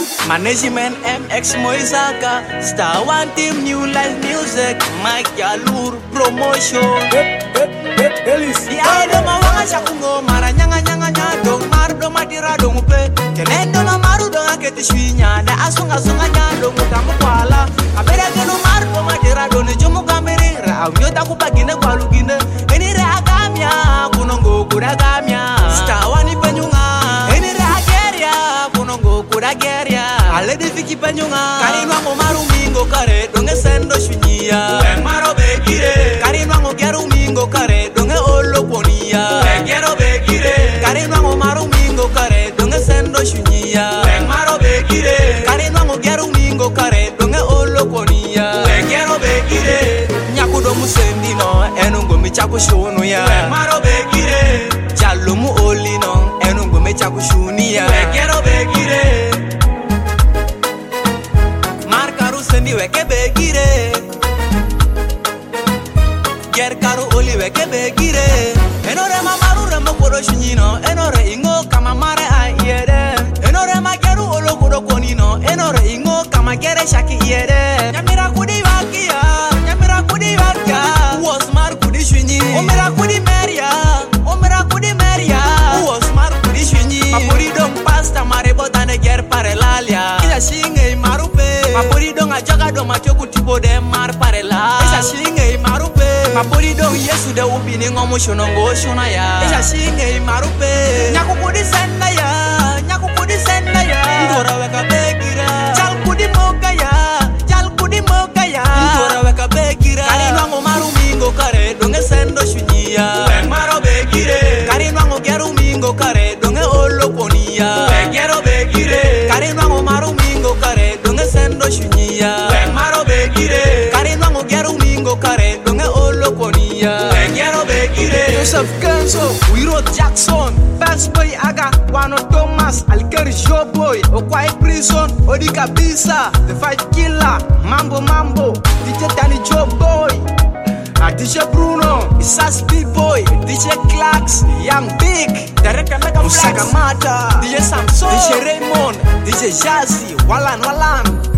Management MX Moisaka, Star One Team, New Life Music, Mike Yalur Promotion. Di ado mawanga shakungo mara nyanga nyanga nyadong mardo matira dong pe. Kenendo na maru dong aketi shwinya da asunga sunga nyadong kamu kwala. Abera keno mardo matira dong jumu kamere ra nyota kupagine kwalu gine. Eni ra agamya kunongo kudagamya. Star One penyunga. Eni ra ageria kunongo kudageria. Ale di fiki penyunga. Kari nwango maru mingo kare donge sendo shwinya. Maro begire. Kari nwango geru mingo kare donge olo ponia. Begero begire. Kari nwango maru mingo kare donge sendo shwinya. Maro begire. Kari nwango geru mingo kare donge olo ponia. Begero begire. Nyakudo musendino enungo michaku shunu ya. Maro begire. Jalumu olino enungo michaku shunia. Begero begire. Markaru sendi weke begire. Ger karu oli weke begire. Enore mamaru remo kodo shunyino. Enore ingo kama mare ayede. Enore mageru olo kodo konino. Enore ingo kama gere shaki yede. Nyamira kudi wakia. Nyamira kudi wakia. Uos mar kudi shunyi. Omira kudi meria. Omira kudi meria. Uos mar kudi shunyi. Mapuri dong pasta mare botane ger pare lalia. Kisha shinge marupe. Mapuri dong ajaga dong matyoku tipo de mar pare la. Kisha shinge marupe. Mapuri dong yesu de upini ngomo shonongo shona ya. Kisha shinge marupe. Nyaku kudi senda ya. Nyaku kudi senda ya. Ngora weka begira. Chal kudi moka ya. Chal kudi moka ya. Ngora weka begira. Kari nwango maru mingo kare donge sendo shunyiya. Maro begire. Kari nwango geru mingo kare donge olo ponia. Begero begire. Kari nwango maru mingo kare donge sendo shunyiya. Maro begire. Kari nwango geru mingo kare donge olo ponia. Begero begire. Joseph Kenzo, Wiro Jackson, Best Boy Aga, Wano Thomas, Alikeri Showboy, Okwai Prison, Odi Kabisa, The Fight Killer, Mambo Mambo, DJ Danny Joe Boy, DJ Bruno, Isas B-Boy, DJ Clarks, Young Big, Director Mega Flex, Mata, DJ Samson, DJ Raymond, DJ Jazzy, Walan Walan.